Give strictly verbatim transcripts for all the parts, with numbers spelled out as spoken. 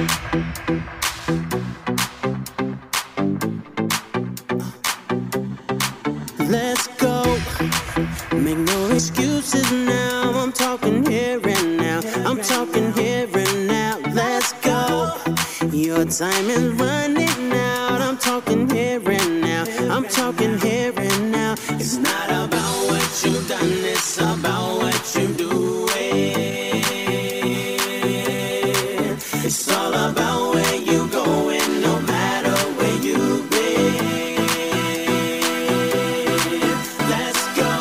Let's go. Make no excuses now. I'm talking here and now. I'm talking here and now. Let's go. Your time is running out. I'm talking here and now. I'm talking here and now. It's not about what you've done, it's about what you do. It's all about where you going, no matter where you've been. Let's go.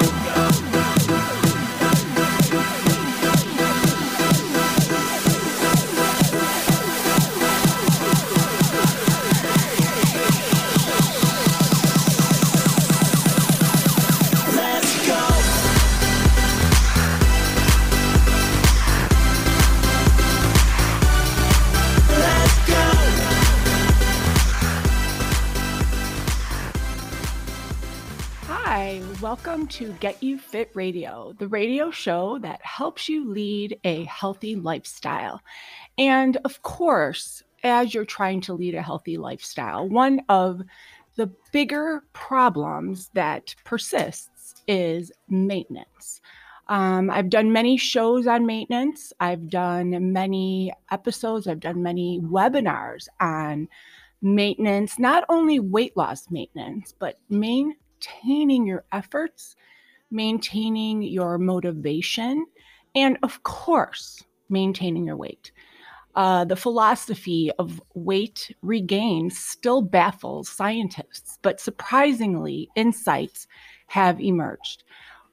Let's go. Let's go. Hi, welcome to Get You Fit Radio, the radio show that helps you lead a healthy lifestyle. And of course, as you're trying to lead a healthy lifestyle, one of the bigger problems that persists is maintenance. Um, I've done many shows on maintenance. I've done many episodes. I've done many webinars on maintenance, not only weight loss maintenance, but maintaining your efforts, maintaining your motivation, and of course, maintaining your weight. Uh, the philosophy of weight regain still baffles scientists, but surprisingly, insights have emerged.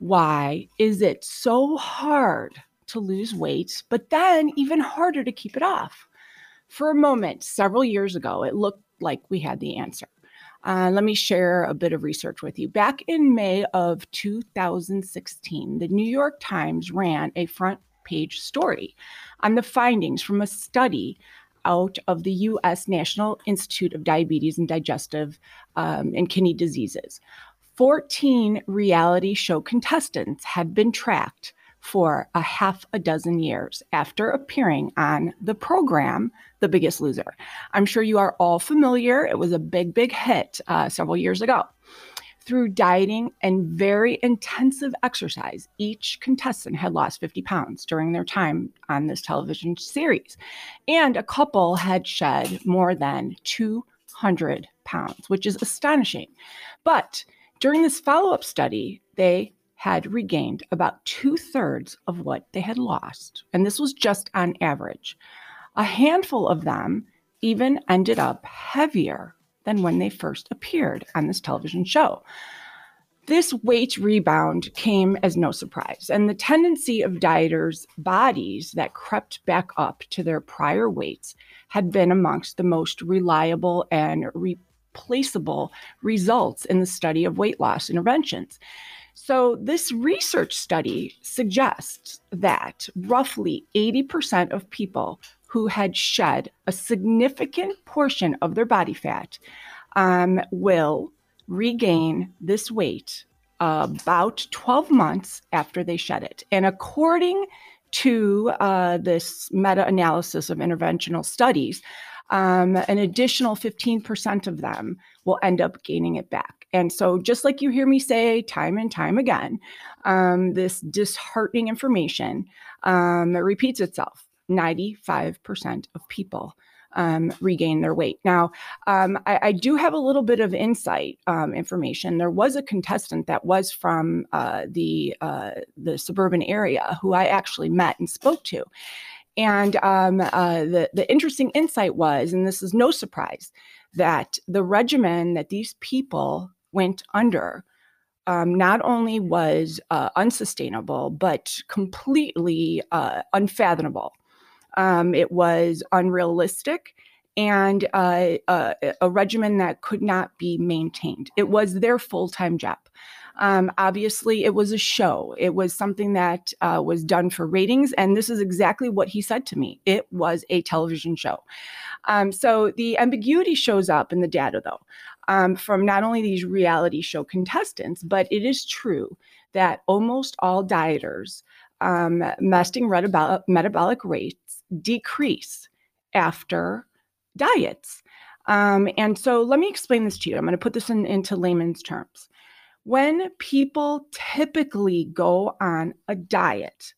Why is it so hard to lose weight, but then even harder to keep it off? For a moment, several years ago, it looked like we had the answer. Uh, let me share a bit of research with you. Back in May of two thousand sixteen, the New York Times ran a front page story on the findings from a study out of the U S National Institute of Diabetes and Digestive um, and Kidney Diseases. fourteen reality show contestants had been tracked for a half a dozen years after appearing on the program, The Biggest Loser. I'm sure you are all familiar. It was a big, big hit uh, several years ago. Through dieting and very intensive exercise, each contestant had lost fifty pounds during their time on this television series. And a couple had shed more than two hundred pounds, which is astonishing. But during this follow-up study, they had regained about two-thirds of what they had lost. And this was just on average. A handful of them even ended up heavier than when they first appeared on this television show. This weight rebound came as no surprise, and the tendency of dieters' bodies that crept back up to their prior weights had been amongst the most reliable and replaceable results in the study of weight loss interventions. So this research study suggests that roughly eighty percent of people who had shed a significant portion of their body fat um, will regain this weight uh, about twelve months after they shed it. And according to uh, this meta-analysis of interventional studies, um, an additional fifteen percent of them will end up gaining it back. And so just like you hear me say time and time again, um, this disheartening information um, repeats itself. ninety-five percent of people um, regain their weight. Now, um, I, I do have a little bit of insight um, information. There was a contestant that was from uh, the uh, the suburban area who I actually met and spoke to. And um, uh, the, the interesting insight was, and this is no surprise, that the regimen that these people went under um, not only was uh, unsustainable, but completely uh, unfathomable. Um, it was unrealistic and uh, uh, a regimen that could not be maintained. It was their full-time job. Um, obviously, it was a show. It was something that uh, was done for ratings. And this is exactly what he said to me. It was a television show. Um, so the ambiguity shows up in the data, though, um, from not only these reality show contestants, but it is true that almost all dieters um, resting metabolic, metabolic rates decrease after diets. Um, and so let me explain this to you. I'm going to put this in, into layman's terms. When people typically go on a diet,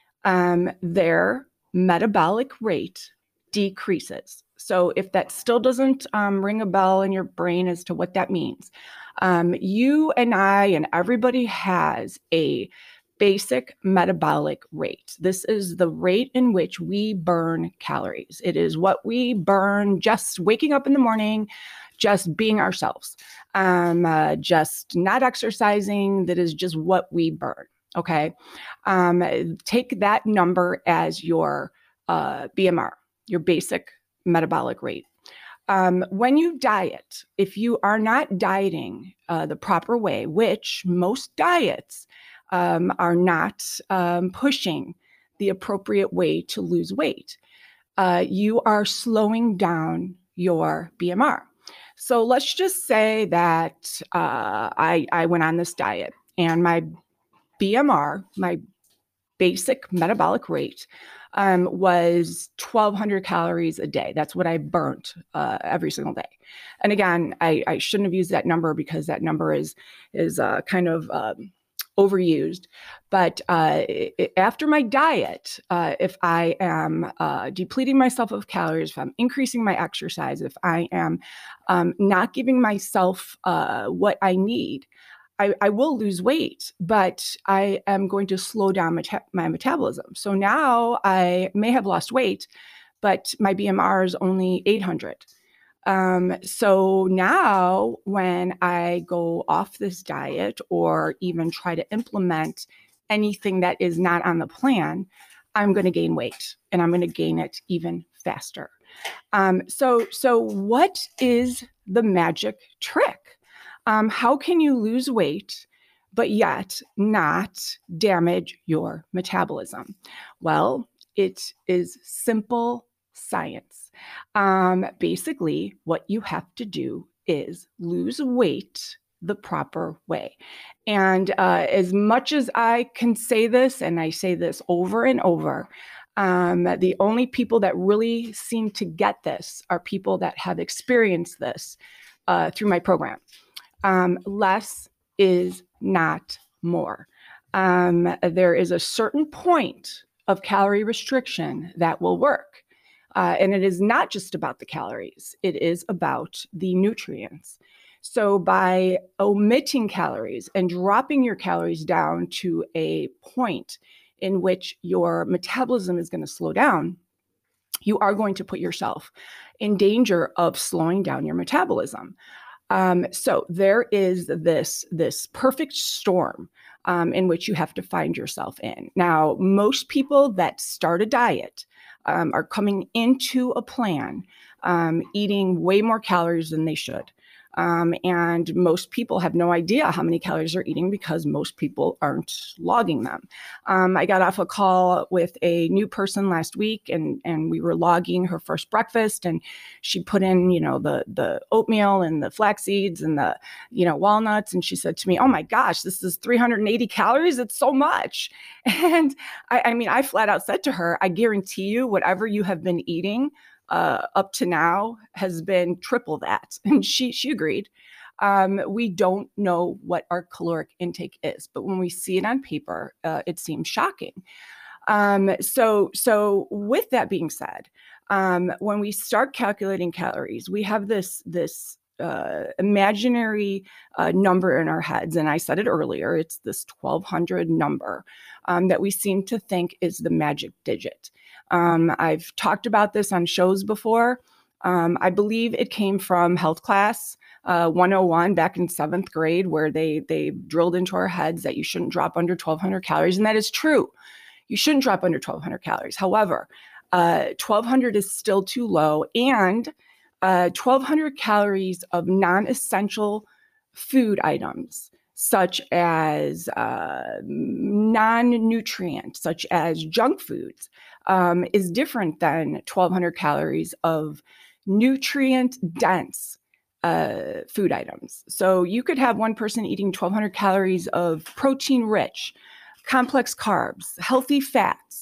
um, their metabolic rate decreases. So if that still doesn't um, ring a bell in your brain as to what that means, um, you and I and everybody has a basic metabolic rate. This is the rate in which we burn calories. It is what we burn just waking up in the morning, just being ourselves, um, uh, just not exercising. That is just what we burn. Okay. Um, take that number as your uh, B M R, your basic metabolic rate. Um, when you diet, if you are not dieting uh, the proper way, which most diets um, are not um, pushing the appropriate way to lose weight, uh, you are slowing down your B M R. So let's just say that uh, I, I went on this diet and my B M R, my basic metabolic rate, um, was twelve hundred calories a day. That's what I burnt uh, every single day. And again, I, I shouldn't have used that number because that number is is uh, kind of um, overused. But uh, it, after my diet, uh, if I am uh, depleting myself of calories, if I'm increasing my exercise, if I am um, not giving myself uh, what I need, I, I will lose weight, but I am going to slow down meta- my metabolism. So now I may have lost weight, but my B M R is only eight hundred. Um, so now when I go off this diet or even try to implement anything that is not on the plan, I'm going to gain weight and I'm going to gain it even faster. Um, so, so what is the magic trick? Um, how can you lose weight, but yet not damage your metabolism? Well, it is simple science. Um, basically, what you have to do is lose weight the proper way. And uh, as much as I can say this, and I say this over and over, um, the only people that really seem to get this are people that have experienced this uh, through my program. Um, less is not more. Um, there is a certain point of calorie restriction that will work. Uh, and it is not just about the calories. It is about the nutrients. So by omitting calories and dropping your calories down to a point in which your metabolism is going to slow down, you are going to put yourself in danger of slowing down your metabolism. Um, so there is this, this perfect storm um, in which you have to find yourself in. Now, most people that start a diet um, are coming into a plan um, eating way more calories than they should. Um, and most people have no idea how many calories they're eating because most people aren't logging them. Um, I got off a call with a new person last week, and and we were logging her first breakfast, and she put in, you know, the the oatmeal and the flax seeds and the, you know, walnuts, and she said to me, "Oh my gosh, this is three hundred eighty calories. It's so much." And I, I mean, I flat out said to her, "I guarantee you, whatever you have been eating Uh, up to now has been triple that." And she she agreed. Um, we don't know what our caloric intake is, but when we see it on paper, uh, it seems shocking. Um, so so with that being said, um, when we start calculating calories, we have this this uh, imaginary uh, number in our heads, and I said it earlier. It's this twelve hundred number um, that we seem to think is the magic digit. Um, I've talked about this on shows before. Um, I believe it came from health class uh, one oh one back in seventh grade, where they they drilled into our heads that you shouldn't drop under twelve hundred calories. And that is true. You shouldn't drop under twelve hundred calories. However, uh, twelve hundred is still too low. And uh, twelve hundred calories of non-essential food items, such as uh, non-nutrient, such as junk foods, um, is different than twelve hundred calories of nutrient-dense uh, food items. So you could have one person eating twelve hundred calories of protein-rich, complex carbs, healthy fats,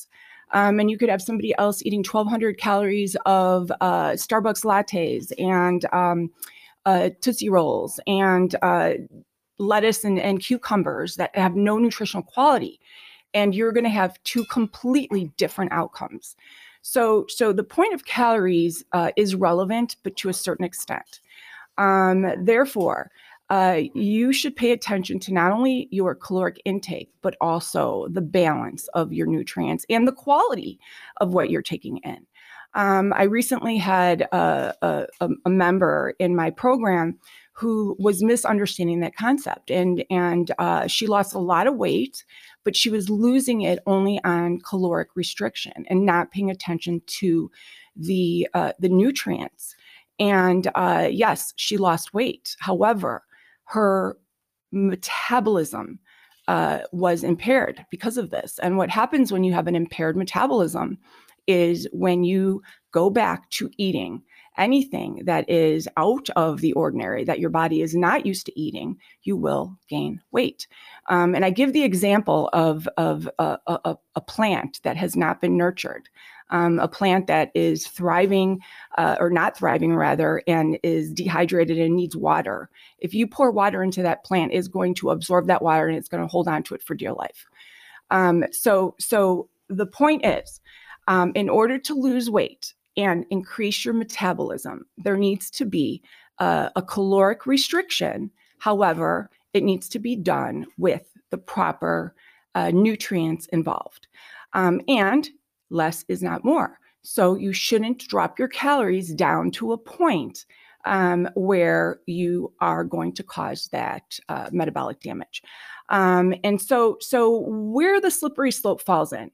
Um, and you could have somebody else eating twelve hundred calories of uh, Starbucks lattes and um, uh, Tootsie Rolls and uh, lettuce and, and cucumbers that have no nutritional quality. And you're going to have two completely different outcomes. So, so the point of calories uh, is relevant, but to a certain extent. Um, therefore, uh, you should pay attention to not only your caloric intake, but also the balance of your nutrients and the quality of what you're taking in. Um, I recently had a, a, a member in my program who was misunderstanding that concept, and and uh, she lost a lot of weight, but she was losing it only on caloric restriction and not paying attention to the uh, the nutrients. And uh, yes, she lost weight. However, her metabolism uh, was impaired because of this. And what happens when you have an impaired metabolism is when you go back to eating anything that is out of the ordinary, that your body is not used to eating, you will gain weight. Um, and I give the example of, of a, a, a plant that has not been nurtured, um, a plant that is thriving uh, or not thriving rather, and is dehydrated and needs water. If you pour water into that plant, it's going to absorb that water and it's going to hold on to it for dear life. Um, so, so the point is, um, in order to lose weight and increase your metabolism, there needs to be uh, a caloric restriction. However, it needs to be done with the proper uh, nutrients involved. Um, and less is not more. So you shouldn't drop your calories down to a point um, where you are going to cause that uh, metabolic damage. Um, and so, so where the slippery slope falls in,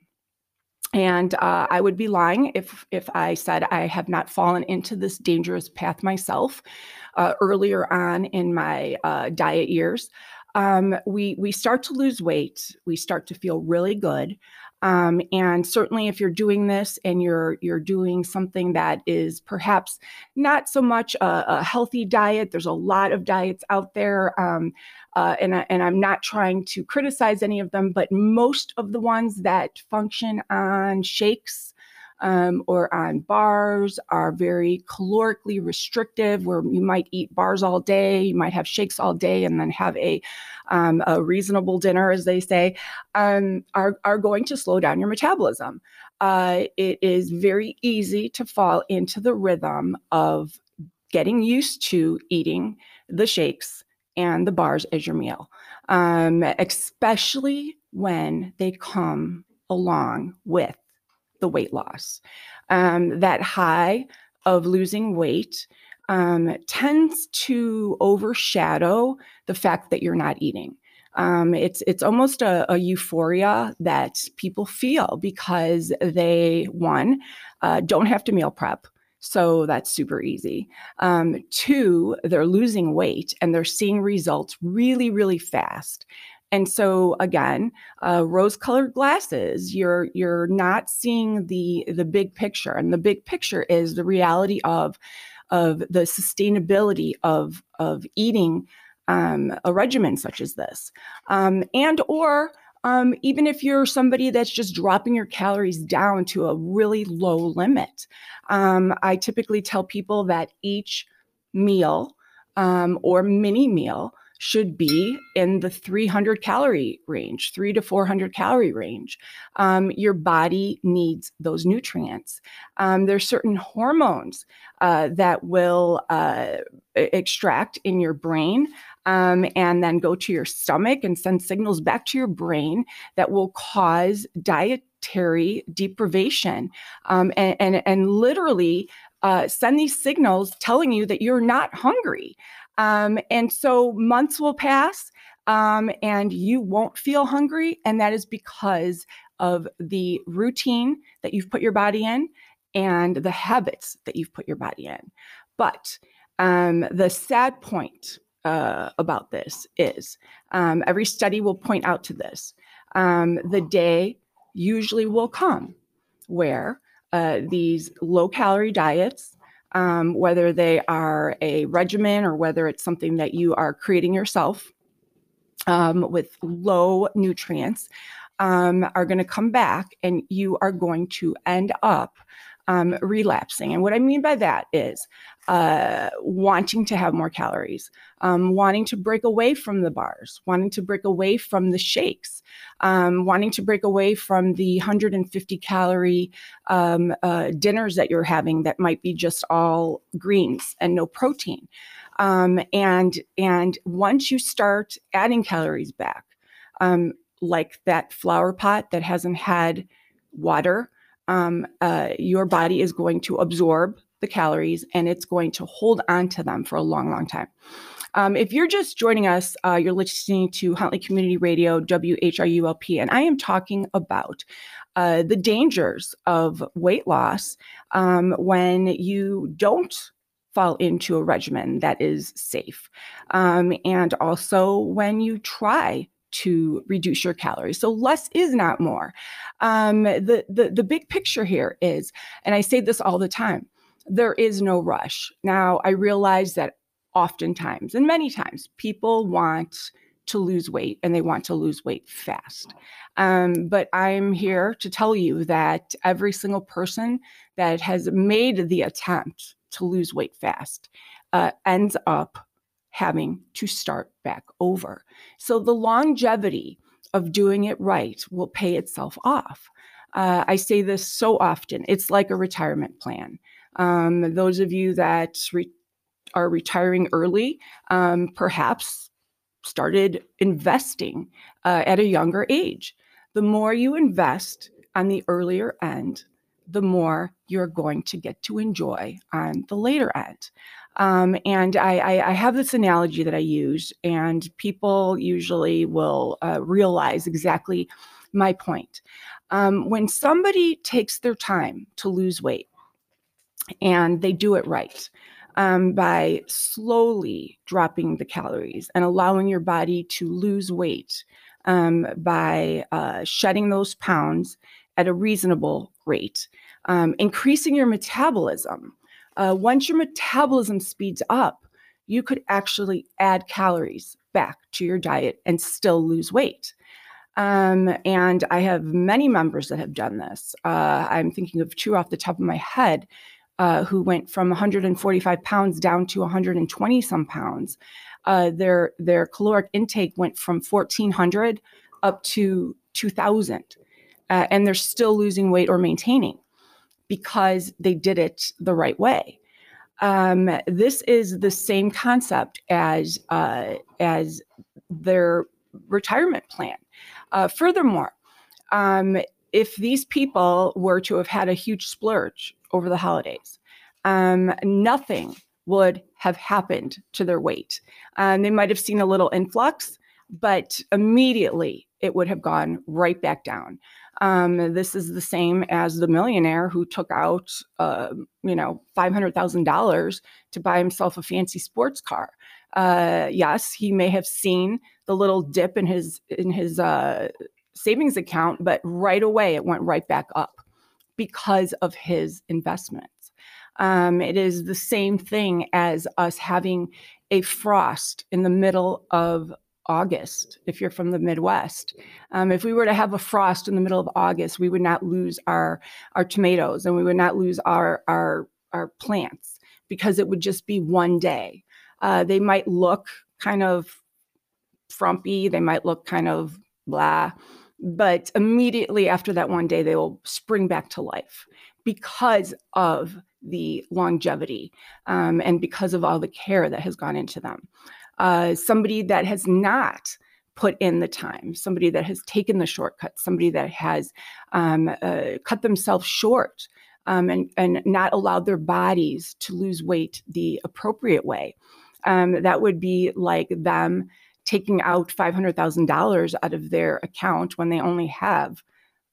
and uh, I would be lying if if I said I have not fallen into this dangerous path myself uh, earlier on in my uh, diet years. Um, we we start to lose weight. We start to feel really good. Um, and certainly if you're doing this and you're you're doing something that is perhaps not so much a, a healthy diet, there's a lot of diets out there. Um, uh, and, I, and I'm not trying to criticize any of them, but most of the ones that function on shakes um, or on bars are very calorically restrictive, where you might eat bars all day, you might have shakes all day, and then have a, um, a reasonable dinner, as they say, um, are, are going to slow down your metabolism. Uh, it is very easy to fall into the rhythm of getting used to eating the shakes and the bars as your meal, um, especially when they come along with the weight loss. Um, that high of losing weight um, tends to overshadow the fact that you're not eating. Um, it's it's almost a, a euphoria that people feel because they, one, uh, don't have to meal prep. So that's super easy. Um, two, they're losing weight and they're seeing results really, really fast. And so again, uh, rose-colored glasses, you're you're not seeing the the big picture. And the big picture is the reality of, of the sustainability of, of eating um, a regimen such as this. Um, and or Um, even if you're somebody that's just dropping your calories down to a really low limit. Um, I typically tell people that each meal um, or mini meal should be in the three hundred calorie range, three to four hundred calorie range. Um, your body needs those nutrients. Um, there's certain hormones uh, that will uh, extract in your brain um, and then go to your stomach and send signals back to your brain that will cause dietary deprivation um, and, and, and literally uh, send these signals telling you that you're not hungry. Um, and so months will pass um, and you won't feel hungry. And that is because of the routine that you've put your body in and the habits that you've put your body in. But um, the sad point uh, about this is um, every study will point out to this. Um, the day usually will come where uh, these low calorie diets, Um, whether they are a regimen or whether it's something that you are creating yourself um, with low nutrients, um, are going to come back, and you are going to end up um, relapsing. And what I mean by that is uh, wanting to have more calories, um, wanting to break away from the bars, wanting to break away from the shakes, um, wanting to break away from the one hundred fifty calorie um, uh, dinners that you're having that might be just all greens and no protein. Um, and, and once you start adding calories back, um, like that flower pot that hasn't had water, um, uh, your body is going to absorb the calories and it's going to hold on to them for a long, long time. Um, if you're just joining us, uh, you're listening to Huntley Community Radio, W H R U L P, and I am talking about uh, the dangers of weight loss um, when you don't fall into a regimen that is safe. Um, and also when you try to reduce your calories. So less is not more. Um, the, the, the big picture here is, and I say this all the time, there is no rush. Now, I realize that oftentimes and many times people want to lose weight and they want to lose weight fast. Um, but I'm here to tell you that every single person that has made the attempt to lose weight fast uh, ends up having to start back over. So the longevity of doing it right will pay itself off. Uh, I say this so often. It's like a retirement plan. Um, those of you that re- are retiring early, um, perhaps started investing uh, at a younger age. The more you invest on the earlier end, the more you're going to get to enjoy on the later end. Um, and I, I, I have this analogy that I use, and people usually will uh, realize exactly my point. Um, when somebody takes their time to lose weight and they do it right, um, by slowly dropping the calories and allowing your body to lose weight um, by uh, shedding those pounds at a reasonable rate, um, increasing your metabolism. Uh, once your metabolism speeds up, you could actually add calories back to your diet and still lose weight. Um, and I have many members that have done this. Uh, I'm thinking of two off the top of my head uh, who went from one hundred forty-five pounds down to one hundred twenty some pounds. Uh, their, their caloric intake went from fourteen hundred up to two thousand. Uh, and they're still losing weight or maintaining because they did it the right way. Um, this is the same concept as uh, as their retirement plan. Uh, furthermore, um, if these people were to have had a huge splurge over the holidays, um, nothing would have happened to their weight. Um, they might have seen a little influx, but immediately it would have gone right back down. Um, this is the same as the millionaire who took out, uh, you know, five hundred thousand dollars to buy himself a fancy sports car. Uh, yes, he may have seen the little dip in his in his uh, savings account, but right away it went right back up because of his investments. Um, it is the same thing as us having a frost in the middle of August, if you're from the Midwest. Um, if we were to have a frost in the middle of August, we would not lose our, our tomatoes and we would not lose our, our, our plants because it would just be one day. Uh, they might look kind of frumpy. They might look kind of blah, but immediately after that one day, they will spring back to life because of the longevity um, and because of all the care that has gone into them. Uh, somebody that has not put in the time, somebody that has taken the shortcut, somebody that has um, uh, cut themselves short um, and, and not allowed their bodies to lose weight the appropriate way. Um, that would be like them taking out five hundred thousand dollars out of their account when they only have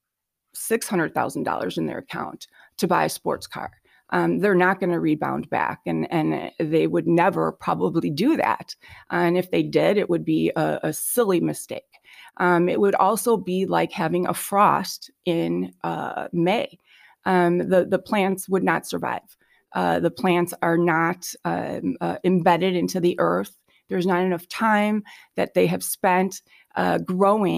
six hundred thousand dollars in their account to buy a sports car. Um, they're not going to rebound back, and, and they would never probably do that. And if they did, it would be a, a silly mistake. Um, it would also be like having a frost in uh, May. Um, the, the plants would not survive. Uh, the plants are not um, uh, embedded into the earth. There's not enough time that they have spent uh, growing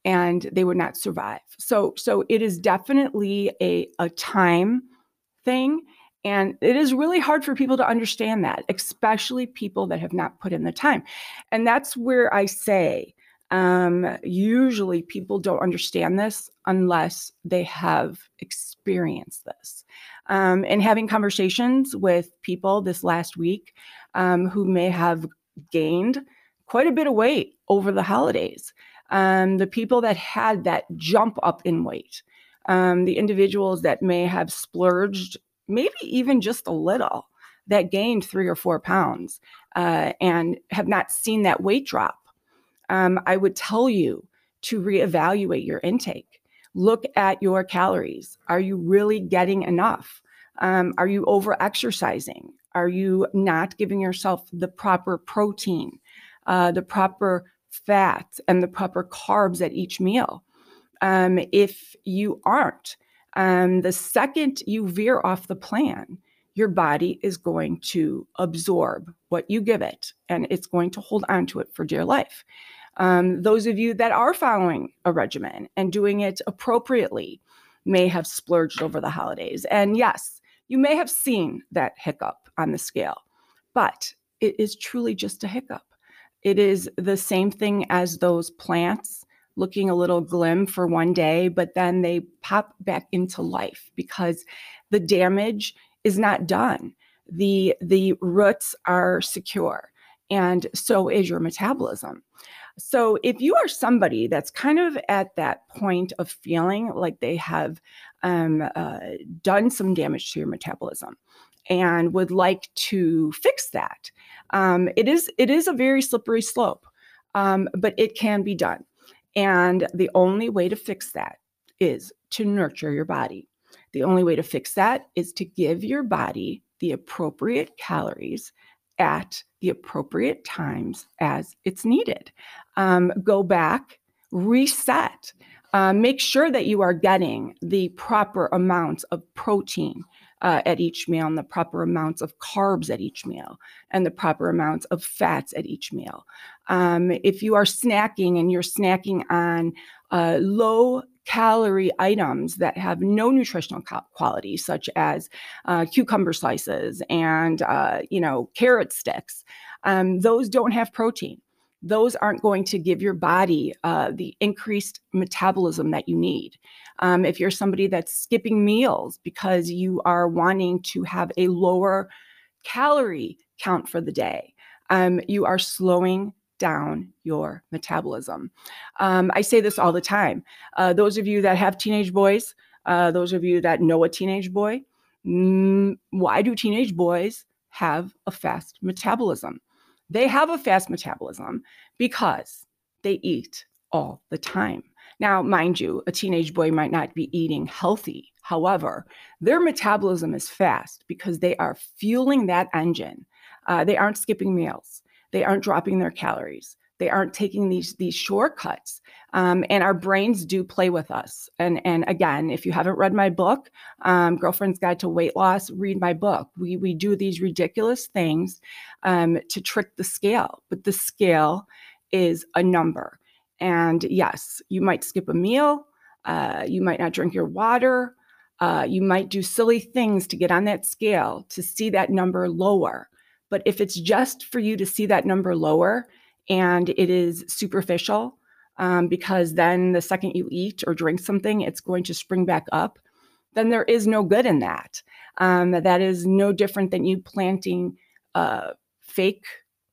and they would not survive. So, so it is definitely a, a time thing. And it is really hard for people to understand that, especially people that have not put in the time. And that's where I say, um, usually people don't understand this unless they have experienced this. Um, and having conversations with people this last week um, who may have gained quite a bit of weight over the holidays, um, the people that had that jump up in weight, um, the individuals that may have splurged maybe even just a little, that gained three or four pounds uh, and have not seen that weight drop. Um, I would tell you to reevaluate your intake. Look at your calories. Are you really getting enough? Um, are you over-exercising? Are you not giving yourself the proper protein, uh, the proper fat, and the proper carbs at each meal? Um, if you aren't, Um, the second you veer off the plan, your body is going to absorb what you give it, and it's going to hold on to it for dear life. Um, those of you that are following a regimen and doing it appropriately may have splurged over the holidays. And yes, you may have seen that hiccup on the scale, but it is truly just a hiccup. It is the same thing as those plants looking a little glim for one day, but then they pop back into life because the damage is not done. The, the roots are secure, and so is your metabolism. So if you are somebody that's kind of at that point of feeling like they have um, uh, done some damage to your metabolism and would like to fix that, um, it is, it is a very slippery slope, um, but it can be done. And the only way to fix that is to nurture your body. The only way to fix that is to give your body the appropriate calories at the appropriate times as it's needed. Um, go back, reset, uh, make sure that you are getting the proper amounts of protein Uh, at each meal, and the proper amounts of carbs at each meal, and the proper amounts of fats at each meal. Um, if you are snacking and you're snacking on uh, low calorie items that have no nutritional co- quality, such as uh, cucumber slices and uh, you know carrot sticks, um, those don't have protein. Those aren't going to give your body uh, the increased metabolism that you need. Um, if you're somebody that's skipping meals because you are wanting to have a lower calorie count for the day, um, you are slowing down your metabolism. Um, I say this all the time. Uh, those of you that have teenage boys, uh, those of you that know a teenage boy, mm, why do teenage boys have a fast metabolism? They have a fast metabolism because they eat all the time. Now, mind you, a teenage boy might not be eating healthy. However, their metabolism is fast because they are fueling that engine. Uh, they aren't skipping meals. They aren't dropping their calories. They aren't taking these, these shortcuts. Um, and our brains do play with us. And, and again, if you haven't read my book, um, Girlfriend's Guide to Weight Loss, read my book. We, we do these ridiculous things um, to trick the scale, but the scale is a number. And yes, you might skip a meal. Uh, you might not drink your water. Uh, you might do silly things to get on that scale to see that number lower. But if it's just for you to see that number lower and it is superficial, um, because then the second you eat or drink something, it's going to spring back up, then there is no good in that. Um, that is no different than you planting uh, fake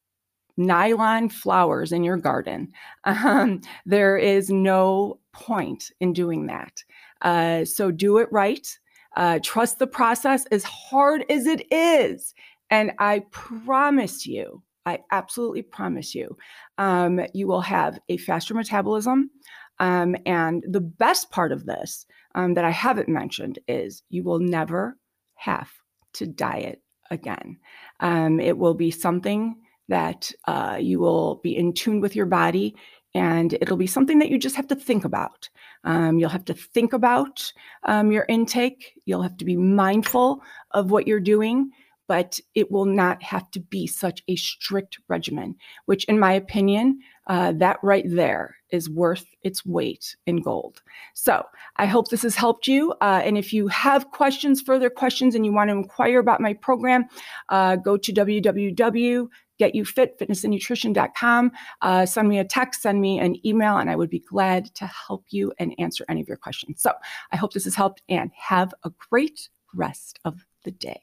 nylon flowers in your garden. Um, there is no point in doing that. Uh, so do it right. Uh, trust the process, as hard as it is. And I promise you, I absolutely promise you, um, you will have a faster metabolism. Um, and the best part of this um, that I haven't mentioned is you will never have to diet again. Um, it will be something that uh, you will be in tune with your body, and it'll be something that you just have to think about. Um, you'll have to think about um, your intake. You'll have to be mindful of what you're doing, but it will not have to be such a strict regimen, which in my opinion, uh, that right there is worth its weight in gold. So I hope this has helped you. Uh, and if you have questions, further questions, and you want to inquire about my program, uh, go to w w w dot get you fit fitness and nutrition dot com. Uh, send me a text, send me an email, and I would be glad to help you and answer any of your questions. So I hope this has helped, and have a great rest of the day.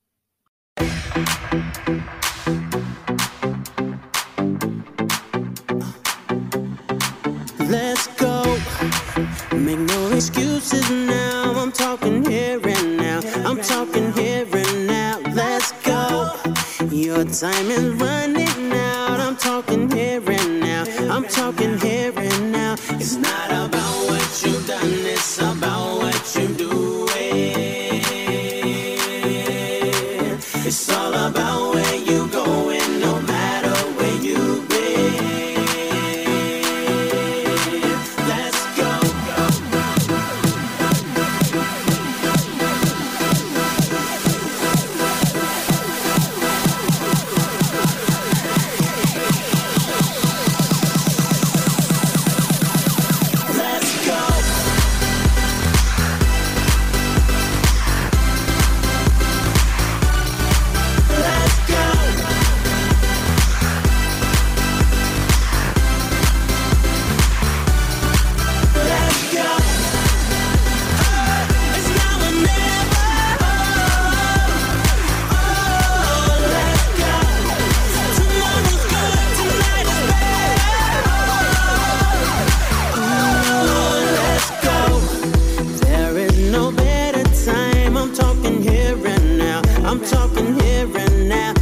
Let's go. Make no excuses now. I'm talking here and now. I'm talking here and now. Let's go. Your time is running out. I'm talking here and now. I'm talking here and now. It's not about what you've done, it's about what you do. It's all about where you going, no matter where you've been. Let's go. Let's go. I'm talking here and now.